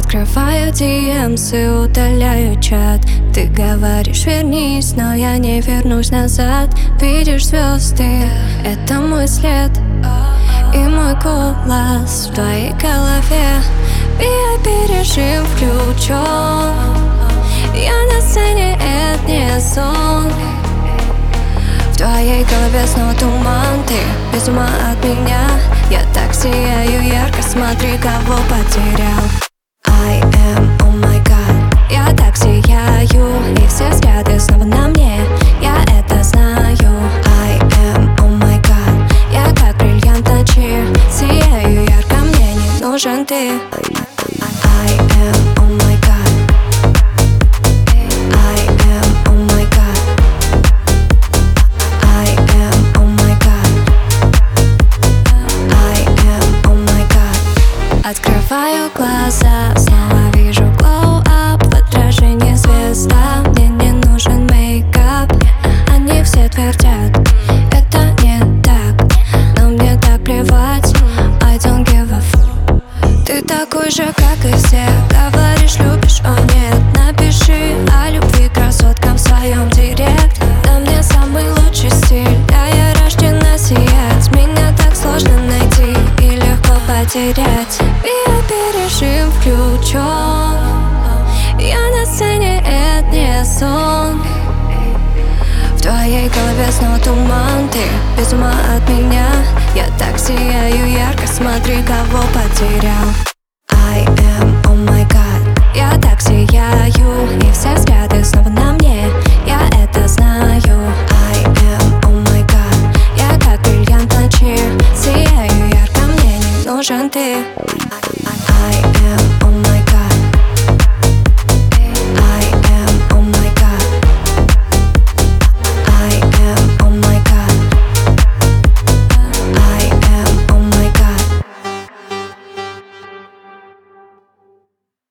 Открываю DMs и удаляю чат. Ты говоришь, вернись, но я не вернусь назад. Видишь звезды, это мой след и мой голос в твоей голове. VIP-режим включен, я на сцене, это не сон. В твоей голове снова туман, ты без ума от меня. Я так сияю ярко, смотри, кого потерял. I am, oh my god, я так сияю, и все взгляды снова на мне, я это знаю. I am, oh my god, я как бриллиант ночи, сияю ярко, мне не нужен ты. I am, oh my god, I am, oh my god, I am, oh my god, I am, oh my god. Открываю глаза, снова вижу glow-up, в отражении звезда. Мне не нужен мейкап, они все твердят, это не так, но мне так плевать. I don't give a fuck. Ты такой же, как и все, говоришь, любишь, о нет. Напиши о любви красоткам в своем директ. Да мне самый лучший стиль, да я рождена сиять. Меня так сложно найти и легко потерять. VIP-режим включен, я на сцене, это не сон. В твоей голове снова туман, ты без ума от меня. Я так сияю ярко, смотри, кого потерял. I am, oh my god, я так сияю, и все взгляды снова на мне, я это знаю. I am, oh my god, я как бриллиант ночи, сияю ярко, мне не нужен ты. I am, oh my